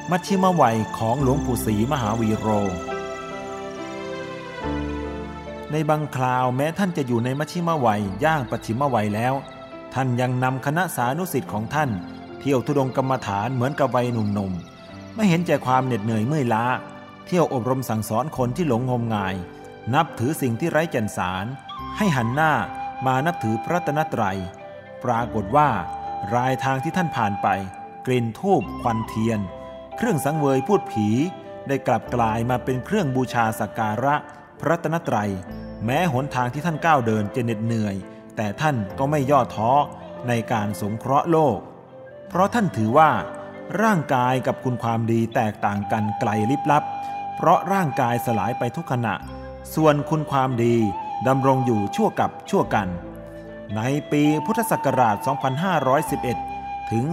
มัชชิมวัยของหลวงปู่ศรีมหาวีโรในบางคราวแม้ท่านจะอยู่ในมัชชิมวัยย่างปัจฉิมวัยแล้วท่านยังนำคณะสานุศิษย์ของท่านเที่ยวธุดงค์กรรมฐานเหมือนกับวัยหนุ่มๆไม่เห็นใจความเหน็ดเหนื่อยเมื่อยล้าเที่ยวอบรมสั่งสอนคนที่หลงงมงายนับถือสิ่งที่ไร้แก่นสารให้หันหน้ามานับถือพระรัตนตรัยปรากฏว่ารายทางที่ท่านผ่านไปกลิ่นธูปควันเทียนเครื่องสังเวยพูดผีได้กลับกลายมาเป็นเครื่องบูชาสักการะพระรัตนตรัยแม้หนทางที่ท่านก้าวเดินจะเหน็ดเหนื่อยแต่ท่านก็ไม่ย่อท้อในการสงเคราะห์โลกเพราะท่านถือว่าร่างกายกับคุณความดีแตกต่างกันไกลลิบลับเพราะร่างกายสลายไปทุกขณะส่วนคุณความดีดำรงอยู่ชั่วกับชั่วกันในปีพุทธศักราช 2511 ถึง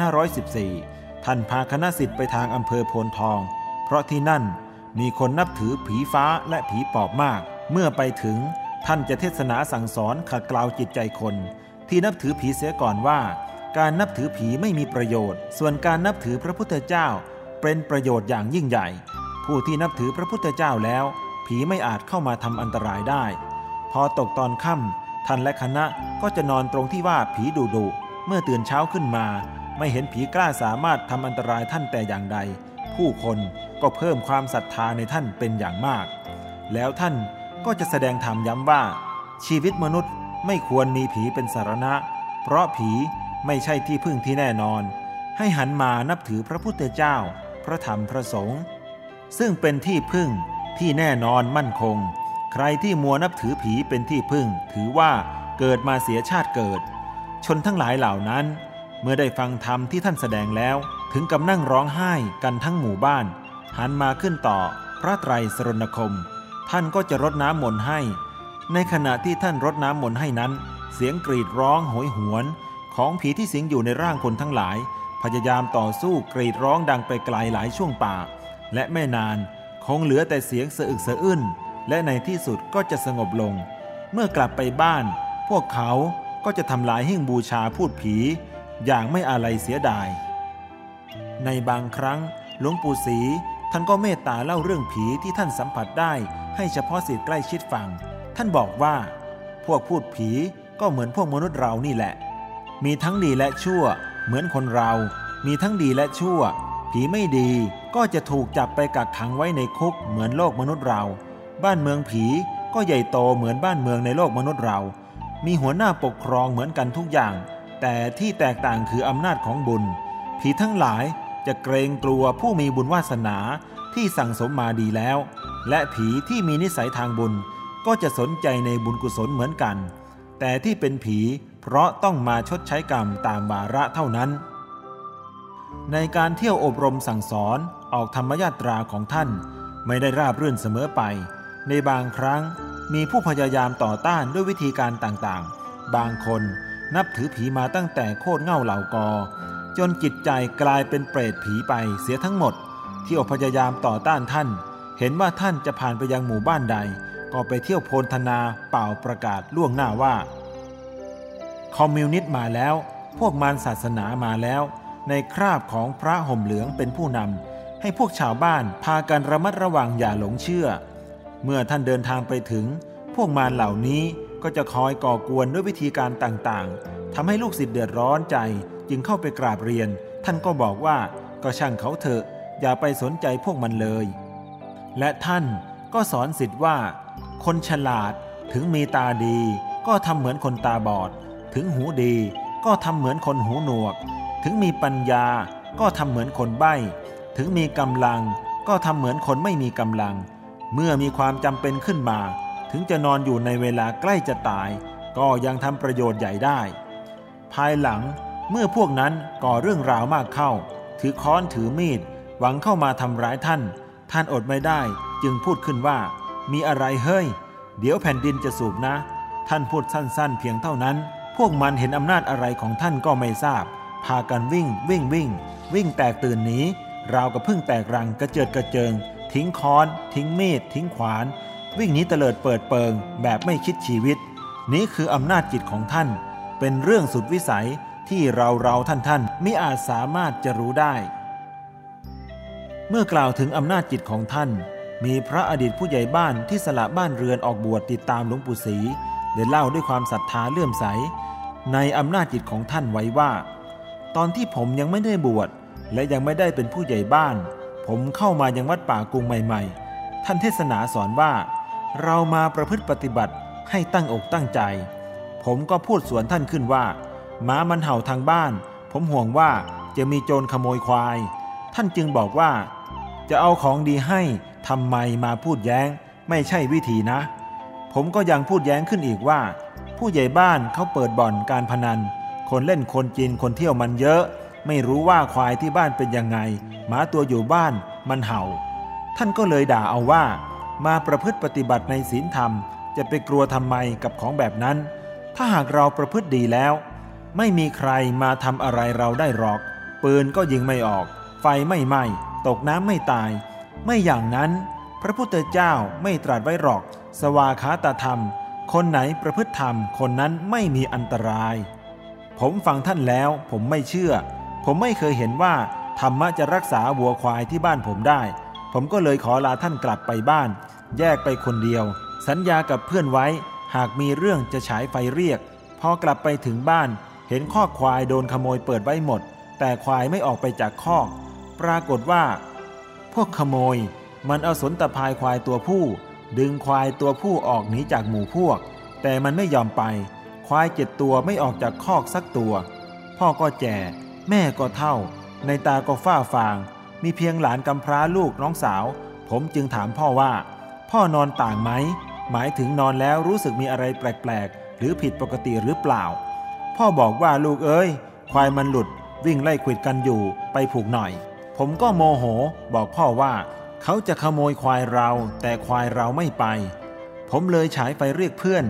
2514 ท่านพาคณะศิษย์ไปทางอำเภอโพนทองเพราะที่นั่นมีคนนับถือผีฟ้าและผีปอบมากเมื่อไปถึงท่านจะเทศนาสั่งสอนขัดเกลาจิตใจคนที่นับถือผีเสียก่อนว่าการนับถือผีไม่มีประโยชน์ส่วนการนับถือพระพุทธเจ้าเป็นประโยชน์อย่างยิ่งใหญ่ผู้ที่นับถือพระพุทธเจ้าแล้วผีไม่อาจเข้ามาทำอันตรายได้พอตกตอนค่ำท่านและคณะก็จะนอนตรงที่ว่าผีดุเมื่อตื่นเช้าขึ้นมาไม่เห็นผีกล้าสามารถทำอันตรายท่านแต่อย่างใดผู้คนก็เพิ่มความศรัทธาในท่านเป็นอย่างมากแล้วท่านก็จะแสดงธรรมย้ำว่าชีวิตมนุษย์ไม่ควรมีผีเป็นสารณะเพราะผีไม่ใช่ที่พึ่งที่แน่นอนให้หันมานับถือพระพุทธเจ้าพระธรรมพระสงฆ์ซึ่งเป็นที่พึ่งที่แน่นอนมั่นคงใครที่มัวนับถือผีเป็นที่พึ่งถือว่าเกิดมาเสียชาติเกิดชนทั้งหลายเหล่านั้นเมื่อได้ฟังธรรมที่ท่านแสดงแล้วถึงกับนั่งร้องไห้กันทั้งหมู่บ้านหันมาขึ้นต่อพระไตรสรณคมท่านก็จะรดน้ำมนต์ให้ในขณะที่ท่านรดน้ำมนต์ให้นั้นเสียงกรีดร้องโหยหวนของผีที่สิงอยู่ในร่างคนทั้งหลายพยายามต่อสู้กรีดร้องดังไปไกลหลายช่วงป่าและไม่นานคงเหลือแต่เสียงสะอึกสะอื้นและในที่สุดก็จะสงบลงเมื่อกลับไปบ้านพวกเขาก็จะทำลายหิ้งบูชาพูดผีอย่างไม่อาลัยเสียดายในบางครั้งหลวงปู่ศรีท่านก็เมตตาเล่าเรื่องผีที่ท่านสัมผัสได้ให้เฉพาะศิษย์ใกล้ชิดฟังท่านบอกว่าพวกพูดผีก็เหมือนพวกมนุษย์เรานี่แหละมีทั้งดีและชั่วเหมือนคนเรามีทั้งดีและชั่วผีไม่ดีก็จะถูกจับไปกักขังไว้ในคุกเหมือนโลกมนุษย์เราบ้านเมืองผีก็ใหญ่โตเหมือนบ้านเมืองในโลกมนุษย์เรามีหัวหน้าปกครองเหมือนกันทุกอย่างแต่ที่แตกต่างคืออำนาจของบุญผีทั้งหลายจะเกรงกลัวผู้มีบุญวาสนาที่สั่งสมมาดีแล้วและผีที่มีนิสัยทางบุญก็จะสนใจในบุญกุศลเหมือนกันแต่ที่เป็นผีเพราะต้องมาชดใช้กรรมตามวาระเท่านั้นในการเที่ยวอบรมสั่งสอนออกธรรมยาตราของท่านไม่ได้ราบรื่นเสมอไปในบางครั้งมีผู้พยายามต่อต้านด้วยวิธีการต่างๆบางคนนับถือผีมาตั้งแต่โคตรเง่าเหล่ากอจนจิตใจกลายเป็นเปรตผีไปเสียทั้งหมดที่พยายามต่อต้านท่านเห็นว่าท่านจะผ่านไปยังหมู่บ้านใดก็ไปเที่ยวโพลธนาเป่าประกาศล่วงหน้าว่าคอมมิวนิสต์มาแล้วพวกมารศาสนามาแล้วในคราบของพระห่มเหลืองเป็นผู้นำให้พวกชาวบ้านพากันระมัดระวังอย่าหลงเชื่อเมื่อท่านเดินทางไปถึงพวกมารเหล่านี้ก็จะคอยก่อกวนด้วยวิธีการต่างๆทำให้ลูกศิษย์เดือดร้อนใจจึงเข้าไปกราบเรียนท่านก็บอกว่าก็ช่างเขาเถอะอย่าไปสนใจพวกมันเลยและท่านก็สอนศิษย์ว่าคนฉลาดถึงมีตาดีก็ทำเหมือนคนตาบอดถึงหูดีก็ทำเหมือนคนหูหนวกถึงมีปัญญาก็ทำเหมือนคนใบ้ถึงมีกำลังก็ทำเหมือนคนไม่มีกำลังเมื่อมีความจำเป็นขึ้นมาถึงจะนอนอยู่ในเวลาใกล้จะตายก็ยังทำประโยชน์ใหญ่ได้ภายหลังเมื่อพวกนั้นก่อเรื่องราวมากเข้าถือค้อนถือมีดหวังเข้ามาทำร้ายท่านอดไม่ได้จึงพูดขึ้นว่ามีอะไรเฮ้ยเดี๋ยวแผ่นดินจะสูบนะท่านพูดสั้นๆเพียงเท่านั้นพวกมันเห็นอำนาจอะไรของท่านก็ไม่ทราบพากันวิ่งแตกตื่นหนีราวกับพึ่งแตกรังกระเจิดกระเจิงทิ้งค้อนทิ้งมีดทิ้งขวานวิ่งหนีเตลิดเปิดเปิงแบบไม่คิดชีวิตนี้คืออำนาจจิตของท่านเป็นเรื่องสุดวิสัยที่เราท่านมิอาจสามารถจะรู้ได้เมื่อกล่าวถึงอำนาจจิตของท่านมีพระอดีตผู้ใหญ่บ้านที่สละบ้านเรือนออกบวชติดตามหลวงปู่ศรีได้เล่าด้วยความศรัทธาเลื่อมใสในอำนาจจิตของท่านไว้ว่าตอนที่ผมยังไม่ได้บวชและยังไม่ได้เป็นผู้ใหญ่บ้านผมเข้ามายังวัดป่ากรุงใหม่ๆท่านเทศนาสอนว่าเรามาประพฤติปฏิบัติให้ตั้งอกตั้งใจผมก็พูดสวนท่านขึ้นว่าหมามันเห่าทางบ้านผมห่วงว่าจะมีโจรขโมยควายท่านจึงบอกว่าจะเอาของดีให้ทำไมมาพูดแย้งไม่ใช่วิธีนะผมก็ยังพูดแย้งขึ้นอีกว่าผู้ใหญ่บ้านเขาเปิดบ่อนการพนันคนเล่นคนกินคนเที่ยวมันเยอะไม่รู้ว่าควายที่บ้านเป็นยังไงหมาตัวอยู่บ้านมันเห่าท่านก็เลยด่าเอาว่ามาประพฤติปฏิบัติในศีลธรรมจะไปกลัวทำไมกับของแบบนั้นถ้าหากเราประพฤติดีแล้วไม่มีใครมาทำอะไรเราได้หรอกปืนก็ยิงไม่ออกไฟไม่ไหม้ตกน้ำไม่ตายไม่อย่างนั้นพระพุทธเจ้าไม่ตรัสไว้หรอกสวาคาตธรรมคนไหนประพฤติธรรมคนนั้นไม่มีอันตรายผมฟังท่านแล้วผมไม่เชื่อผมไม่เคยเห็นว่าธรรมะจะรักษาวัวควายที่บ้านผมได้ผมก็เลยขอลาท่านกลับไปบ้านแยกไปคนเดียวสัญญากับเพื่อนไว้หากมีเรื่องจะฉายไฟเรียกพอกลับไปถึงบ้านเห็นคอกควายโดนขโมยเปิดไว้หมดแต่ควายไม่ออกไปจากคอกปรากฏว่าพวกขโมยมันเอาสนตะพายควายตัวผู้ดึงควายตัวผู้ออกหนีจากหมู่พวกแต่มันไม่ยอมไปควาย7 ตัวไม่ออกจากคอกสักตัวพ่อก็แก่แม่ก็เฒ่าในตาก็ฝ้าฟางมีเพียงหลานกำพร้าลูกน้องสาวผมจึงถามพ่อว่าพ่อนอนต่างไหมหมายถึงนอนแล้วรู้สึกมีอะไรแปลกๆหรือผิดปกติหรือเปล่าพ่อบอกว่าลูกเอ้ยควายมันหลุดวิ่งไล่ขวิดกันอยู่ไปผูกหน่อยผมก็โมโหบอกพ่อว่าเขาจะขโมยควายเราแต่ควายเราไม่ไปผมเลยฉายไฟเรียกเพื่อน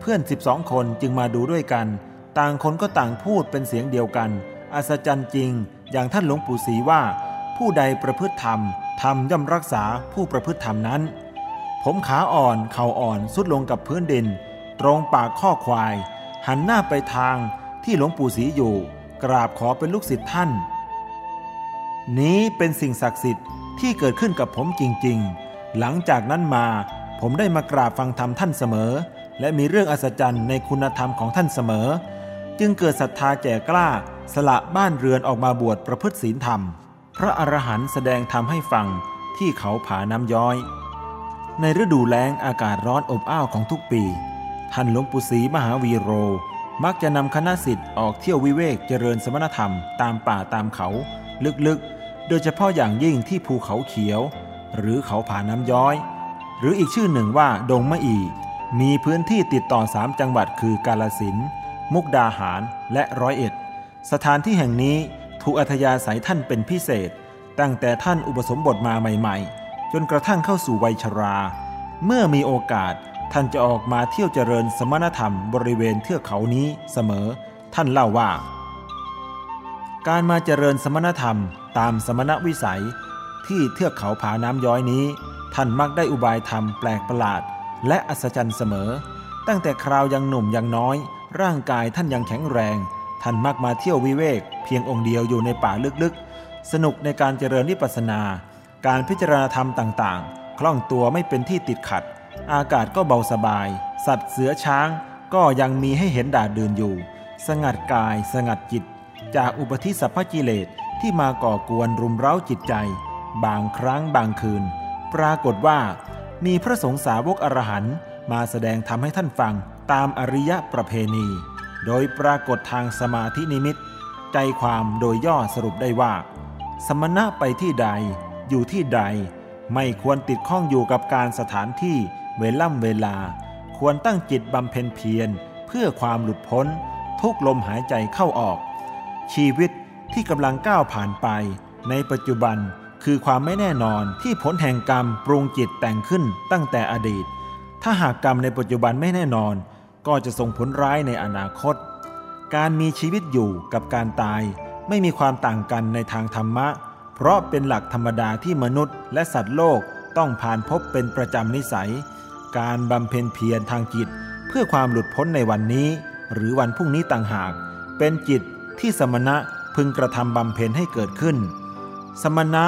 12 คนจึงมาดูด้วยกันต่างคนก็ต่างพูดเป็นเสียงเดียวกันอัศจรรย์จริงอย่างท่านหลวงปู่ศรีว่าผู้ใดประพฤติธรรมธรรมย่อมรักษาผู้ประพฤติธรรมนั้นผมขาอ่อนเข่าอ่อนสุดลงกับพื้นดินตรงปากข้อควายหันหน้าไปทางที่หลวงปู่ศรีอยู่กราบขอเป็นลูกศิษย์ท่านนี้เป็นสิ่งศักดิ์สิทธิ์ที่เกิดขึ้นกับผมจริงๆหลังจากนั้นมาผมได้มากราบฟังธรรมท่านเสมอและมีเรื่องอัศจรรย์ในคุณธรรมของท่านเสมอจึงเกิดศรัทธาแก่กล้าสละบ้านเรือนออกมาบวชประพฤติศีลธรรมพระอรหันต์แสดงธรรมให้ฟังที่เขาผาน้ำย้อยในฤดูแล้งอากาศร้อนอบอ้าวของทุกปีท่านหลวงปู่ศรีมหาวีโรมักจะนำคณะศิษย์ออกเที่ยววิเวกเจริญสมณธรรมตามป่าตามเขาลึกๆโดยเฉพาะอย่างยิ่งที่ภูเขาเขียวหรือเขาผาน้ำย้อยหรืออีกชื่อหนึ่งว่าดงมะอีมีพื้นที่ติดต่อ3 จังหวัดคือกาฬสินธุ์มุกดาหารและ100 เอ็ดสถานที่แห่งนี้ถูกอัธยาศัยท่านเป็นพิเศษตั้งแต่ท่านอุปสมบทมาใหม่ๆจนกระทั่งเข้าสู่วัยชราเมื่อมีโอกาสท่านจะออกมาเที่ยวเจริญสมณธรรมบริเวณเทือกเขานี้เสมอท่านเล่าว่าการมาเจริญสมณธรรมตามสมณวิสัยที่เทือกเขาผาน้ำย้อยนี้ท่านมักได้อุบายธรรมแปลกประหลาดและอัศจรรย์เสมอตั้งแต่คราวยังหนุ่มยังน้อยร่างกายท่านยังแข็งแรงท่านมักมาเที่ยววิเวกเพียงองค์เดียวอยู่ในป่าลึกๆสนุกในการเจริญวิปัสสนาการพิจารณาธรรมต่างๆคล่องตัวไม่เป็นที่ติดขัดอากาศก็เบาสบายสัตว์เสือช้างก็ยังมีให้เห็นดาดดื่นอยู่สงัดกายสงัดจิตจากอุปธิสัพพกิเลสที่มาก่อกวนรุมเร้าจิตใจบางครั้งบางคืนปรากฏว่ามีพระสงฆ์สาวกอรหันต์มาแสดงธรรมให้ท่านฟังตามอริยประเพณีโดยปรากฏทางสมาธินิมิตใจความโดยย่อสรุปได้ว่าสมณะไปที่ใดอยู่ที่ใดไม่ควรติดข้องอยู่กับการสถานที่เวลาควรตั้งจิตบำเพ็ญเพียรเพื่อความหลุดพ้นทุกลมหายใจเข้าออกชีวิตที่กำลังก้าวผ่านไปในปัจจุบันคือความไม่แน่นอนที่ผลแห่งกรรมปรุงจิตแต่งขึ้นตั้งแต่อดีตถ้าหากกรรมในปัจจุบันไม่แน่นอนก็จะส่งผลร้ายในอนาคตการมีชีวิตอยู่กับการตายไม่มีความต่างกันในทางธรรมะเพราะเป็นหลักธรรมดาที่มนุษย์และสัตว์โลกต้องผ่านพบเป็นประจำนิสัยการบำเพ็ญเพียรทางจิตเพื่อความหลุดพ้นในวันนี้หรือวันพรุ่งนี้ต่างหากเป็นจิตที่สมณะพึงกระทำบำเพ็ญให้เกิดขึ้นสมณะ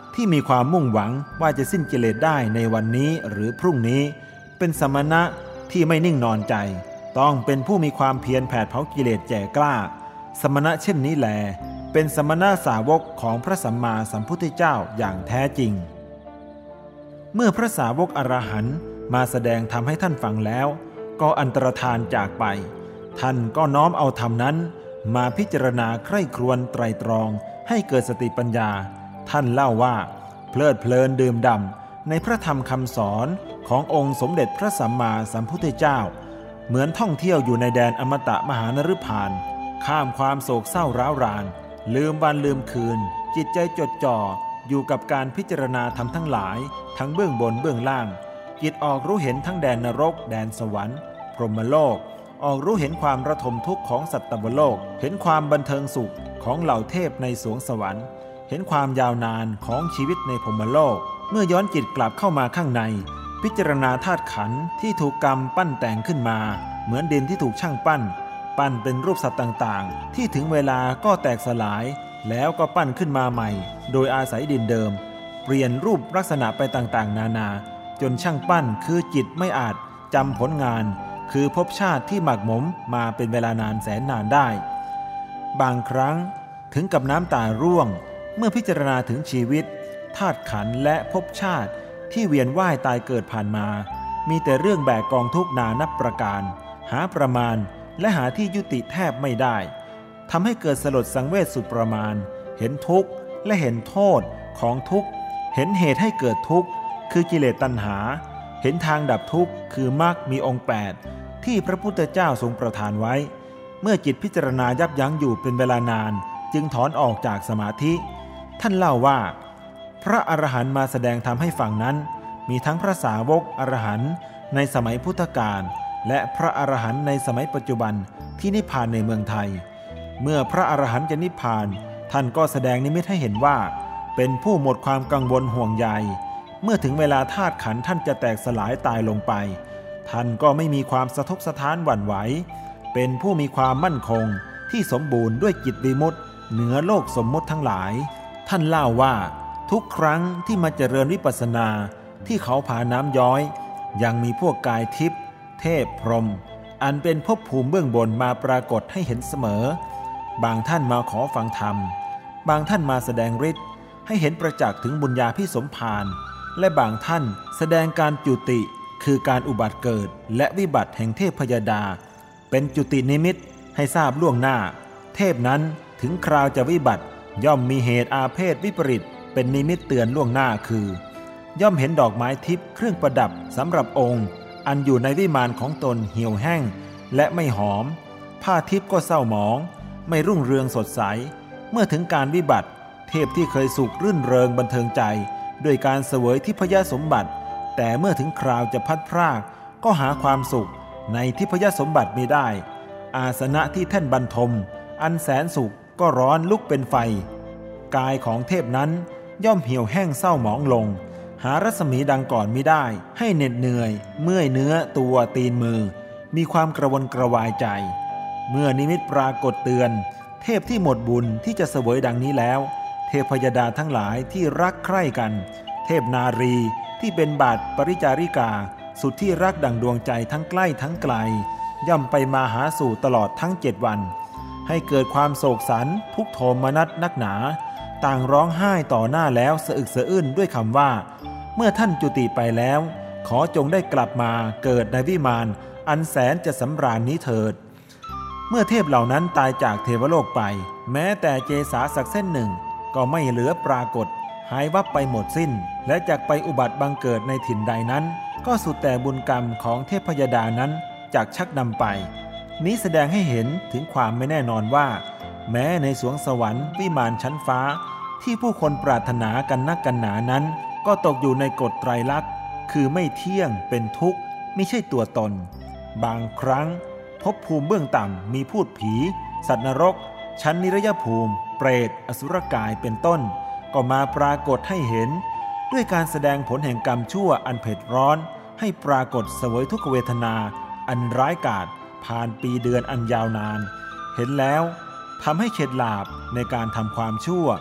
ที่มีความมุ่งหวังว่าจะสิ้นกิเลสได้ในวันนี้หรือพรุ่งนี้เป็นสมณะที่ไม่นิ่งนอนใจต้องเป็นผู้มีความเพียรแผดเผากิเลสแก่กล้าสมณะเช่นนี้แลเป็นสมณะสาวกของพระสัมมาสัมพุทธเจ้าอย่างแท้จริงเมื่อพระสาวกอรหันต์มาแสดงธรรมให้ท่านฟังแล้วก็อันตรธานจากไปท่านก็น้อมเอาธรรมนั้นมาพิจารณาใคร่ครวญไตรตรองให้เกิดสติปัญญาท่านเล่าว่าเพลิดเพลินดื่มด่ำในพระธรรมคำสอนขององค์สมเด็จพระสัมมาสัมพุทธเจ้าเหมือนท่องเที่ยวอยู่ในแดนอมตะมหานฤพานข้ามความโศกเศร้าร้าวรานลืมวันลืมคืนจิตใจจดจ่ออยู่กับการพิจารณาธรรมทั้งหลายทั้งเบื้องบนเบื้องล่างจิตออกรู้เห็นทั้งแดนนรกแดนสวรรค์พรหมโลกออกรู้เห็นความระทมทุกข์ของสัตวโลกเห็นความบันเทิงสุขของเหล่าเทพในสวงสวรรค์เห็นความยาวนานของชีวิตในพรหมโลกเมื่อย้อนจิตกลับเข้ามาข้างในพิจารณาธาตุขันธ์ที่ถูกกรรมปั้นแต่งขึ้นมาเหมือนดินที่ถูกช่างปั้นเป็นรูปสัตว์ต่างๆที่ถึงเวลาก็แตกสลายแล้วก็ปั้นขึ้นมาใหม่โดยอาศัยดินเดิมเปลี่ยนรูปลักษณะไปต่างๆนานาจนช่างปั้นคือจิตไม่อาจจำผลงานคือภพชาติที่หมักหมมมาเป็นเวลานานแสนนานได้บางครั้งถึงกับน้ำตาร่วงเมื่อพิจารณาถึงชีวิตธาตุขันธ์และภพชาติที่เวียนว่ายตายเกิดผ่านมามีแต่เรื่องแบกกองทุกข์นานับประการหาประมาณและหาที่ยุติแทบไม่ได้ทำให้เกิดสลดสังเวชสุดประมาณเห็นทุกข์และเห็นโทษของทุกข์เห็นเหตุให้เกิดทุกข์คือกิเลสตัณหาเห็นทางดับทุกข์คือมรรคมีองค์8ที่พระพุทธเจ้าทรงประทานไว้เมื่อจิตพิจารณายับยั้งอยู่เป็นเวลานานจึงถอนออกจากสมาธิท่านเล่าว่าพระอรหันต์มาแสดงธรรมให้ฟังนั้นมีทั้งพระสาวกอรหันต์ในสมัยพุทธกาลและพระอรหันต์ในสมัยปัจจุบันที่นิพพานในเมืองไทยเมื่อพระอรหันต์จะนิพพานท่านก็แสดงนิมิตให้เห็นว่าเป็นผู้หมดความกังวลห่วงใยเมื่อถึงเวลาธาตุขันธ์ท่านจะแตกสลายตายลงไปท่านก็ไม่มีความสะทกสะท้านหวั่นไหวเป็นผู้มีความมั่นคงที่สมบูรณ์ด้วยจิตวิมุตติเหนือโลกสมมุติทั้งหลายท่านเล่าว่าทุกครั้งที่มาเจริญวิปัสสนาที่เขาผาน้ำย้อยยังมีพวกกายทิพย์เทพพรหมอันเป็นภพภูมิเบื้องบนมาปรากฏให้เห็นเสมอบางท่านมาขอฟังธรรมบางท่านมาแสดงฤทธิ์ให้เห็นประจักษ์ถึงบุญญาภิสมภารและบางท่านแสดงการจุติคือการอุบัติเกิดและวิบัติแห่งเทพพยดาเป็นจุตินิมิตให้ทราบล่วงหน้าเทพนั้นถึงคราวจะวิบัติย่อมมีเหตุอาเพศวิปริตเป็นนิมิตเตือนล่วงหน้าคือย่อมเห็นดอกไม้ทิพย์เครื่องประดับสำหรับองค์อันอยู่ในวิมานของตนเหี่ยวแห้งและไม่หอมผ้าทิพย์ก็เศร้าหมองไม่รุ่งเรืองสดใสเมื่อถึงการวิบัติเทพที่เคยสุขรื่นเริงบันเทิงใจด้วยการเสวยทิพยสมบัติแต่เมื่อถึงคราวจะพัดพรากก็หาความสุขในทิพยสมบัติไม่ได้อาสนะที่แท่นบรรทมอันแสนสุขก็ร้อนลุกเป็นไฟกายของเทพนั้นย่อมเหี่ยวแห้งเศร้าหมองลงหารัศมีดังก่อนมิได้ให้เหน็ดเหนื่อยเมื่อยเนื้อตัวตีนมือมีความกระวนกระวายใจเมื่อนิมิตปรากฏเตือนเทพที่หมดบุญที่จะเสวยดังนี้แล้วเทพยดาทั้งหลายที่รักใคร่กันเทพนารีที่เป็นบาทปริจาริกาสุดที่รักดั่งดวงใจทั้งใกล้ทั้งไกลย่อมไปมาหาสู่ตลอดทั้ง7 วันให้เกิดความโศกสันทุกโทมนัสนักหนาต่างร้องไห้ต่อหน้าแล้วสะอึกสะอื้นด้วยคำว่าเมื่อท่านจุติไปแล้วขอจงได้กลับมาเกิดในวิมานอันแสนจะสำราญนี้เถิดเมื่อเทพเหล่านั้นตายจากเทวโลกไปแม้แต่เจสาสักเส้นหนึ่งก็ไม่เหลือปรากฏหายวับไปหมดสิ้นและจากไปอุบัติบังเกิดในถิ่นใดนั้นก็สุดแต่บุญกรรมของเทพยดานั้นจากชักนำไปนี้แสดงให้เห็นถึงความไม่แน่นอนว่าแม้ในสวงสวรรค์วิมานชั้นฟ้าที่ผู้คนปรารถนากันนักกันหนานั้นก็ตกอยู่ในกฎไตรลักษณ์คือไม่เที่ยงเป็นทุกข์ไม่ใช่ตัวตนบางครั้งภพภูมิเบื้องต่ำมีพูดผีสัตว์นรกชั้นนิรยภูมิเปรตอสุรกายเป็นต้นก็มาปรากฏให้เห็นด้วยการแสดงผลแห่งกรรมชั่วอันเผ็ดร้อนให้ปรากฏเสวยทุกขเวทนาอันร้ายกาจผ่านปีเดือนอันยาวนานเห็นแล้วทำให้เข็ดหลาบในการทำความชั่ว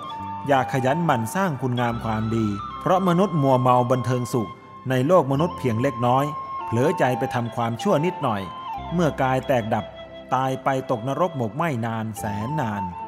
อย่าขยันหมั่นสร้างคุณงามความดีเพราะมนุษย์มัวเมาบันเทิงสุขในโลกมนุษย์เพียงเล็กน้อยเผลอใจไปทำความชั่วนิดหน่อยเมื่อกายแตกดับตายไปตกนรกหมกไหม้นานแสนนาน